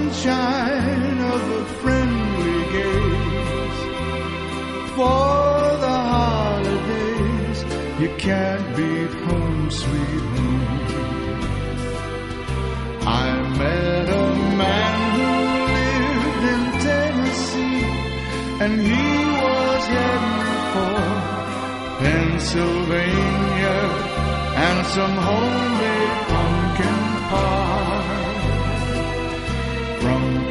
sunshine of a friendly gaze. For the holidays, you can't beat home, sweet home. I met a man who lived in Tennessee, and he was heading for Pennsylvania and some homemade pumpkin pie. From